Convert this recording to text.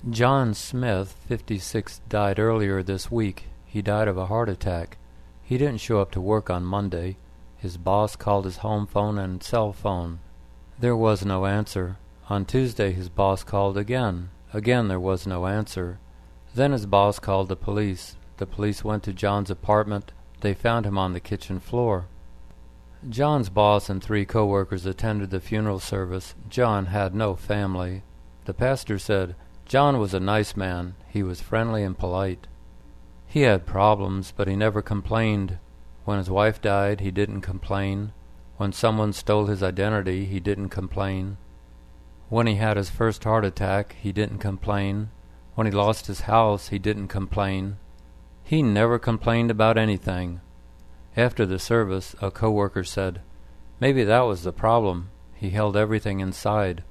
John Smith, 56, died earlier this week. He died of a heart attack. He didn't show up to work on Monday. His boss called his home phone and cell phone. There was no answer. On Tuesday his boss called again. Again there was no answer. Then his boss called the police. The police went to John's apartment. They found him on the kitchen floor. John's boss and 3 co-workers attended the funeral service. John had no family. The pastor said, John was a nice man. He was friendly and polite. He had problems, but he never complained. When his wife died, he didn't complain. When someone stole his identity, he didn't complain. When he had his first heart attack, he didn't complain. When he lost his house, he didn't complain. He never complained about anything. After the service, a co-worker said, maybe that was the problem. He held everything inside.